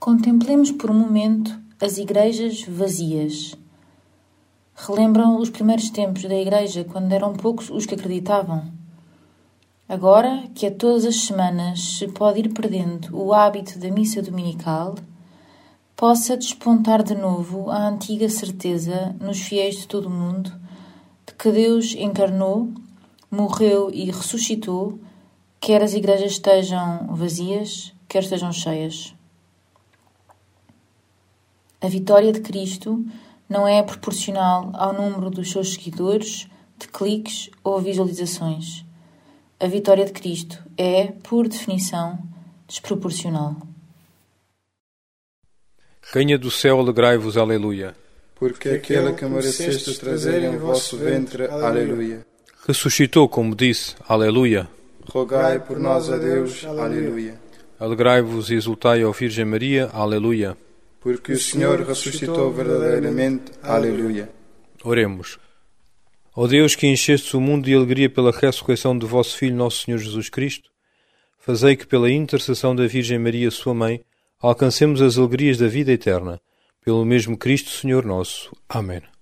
Contemplemos por um momento as igrejas vazias. Relembram os primeiros tempos da igreja, quando eram poucos os que acreditavam. Agora que a todas as semanas se pode ir perdendo o hábito da missa dominical, possa despontar de novo a antiga certeza nos fiéis de todo o mundo de que Deus encarnou, morreu e ressuscitou, quer as igrejas estejam vazias, quer estejam cheias. A vitória de Cristo não é proporcional ao número dos seus seguidores, de cliques ou visualizações. A vitória de Cristo é, por definição, desproporcional. Rainha do céu, alegrai-vos, aleluia. Porque aquele que mereceste trazer em vosso ventre, aleluia. Ressuscitou, como disse, aleluia. Rogai por nós a Deus, aleluia. Alegrai-vos e exultai ao Virgem Maria, aleluia. Porque o Senhor ressuscitou verdadeiramente, aleluia. Oremos. Ó Deus, que enchestes o mundo de alegria pela ressurreição do vosso Filho, nosso Senhor Jesus Cristo, fazei que pela intercessão da Virgem Maria, sua Mãe, alcancemos as alegrias da vida eterna. Pelo mesmo Cristo, Senhor nosso. Amém.